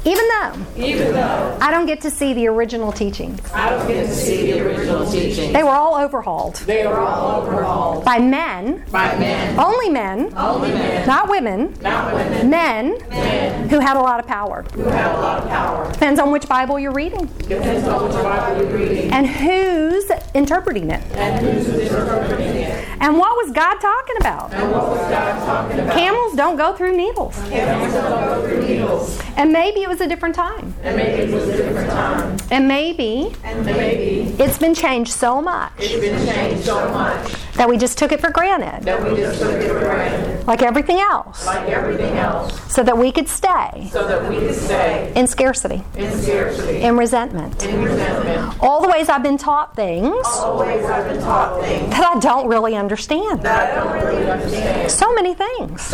Even though I don't get to see the original teachings. They were all overhauled. By men. Only men. Not women. Men who had a lot of power. Depends on which Bible you're reading. And who's interpreting it. And what was God talking about? Camels don't go through needles. And maybe it was a different time. And maybe it's been changed so much that we just took it for granted. Like everything else. So that we could stay in scarcity. In resentment. All the ways I've been taught things that I don't really understand. So many things.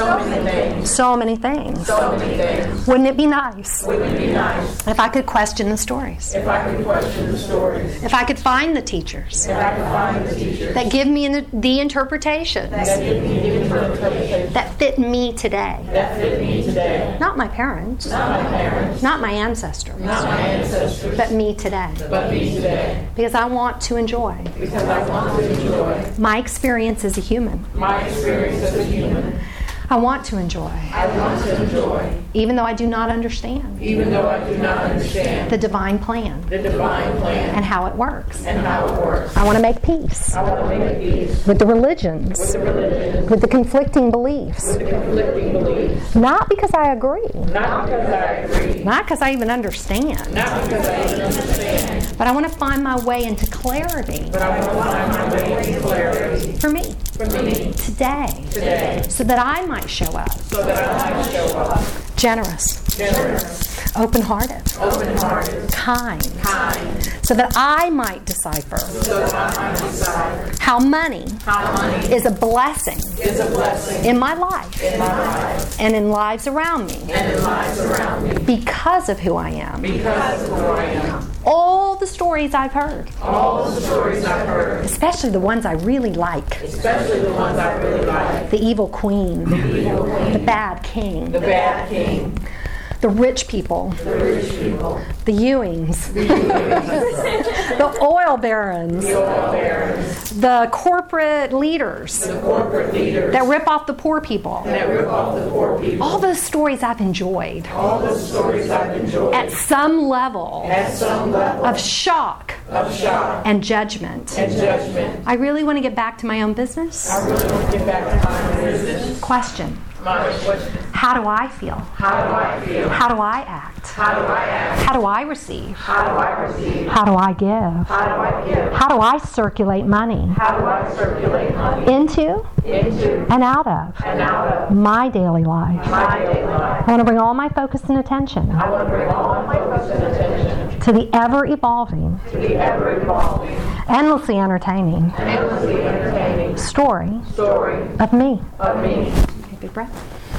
Wouldn't it be nice if I could question the stories? If I could find the teachers that give me the interpretations that fit me today. Not my parents. Not my ancestors. But me today. Because I want to enjoy my experience as a human. I want to enjoy. Even though I do not understand. The divine plan. And how it works. I want to make peace. With the religions. With the conflicting beliefs. Not because I agree. Not because I even understand. But I want to find my way into clarity. For me. Today. So that I might show up. Generous. Open-hearted. Kind. So that I might decipher how money is a blessing in my life and in lives around me because of who I am. All the stories I've heard. Especially the ones I really like. The evil queen. The bad king. The rich people. The Ewings. The oil barons. The corporate leaders. That rip off the poor people. All those stories I've enjoyed. At some level of shock and judgment. I really want to get back to my own business. Question. How do I feel? How do I act? How do I receive? How do I give? How do I circulate money? Into and out of my daily life. I want to bring all my focus and attention to the ever-evolving, endlessly entertaining story of me. Take a big breath.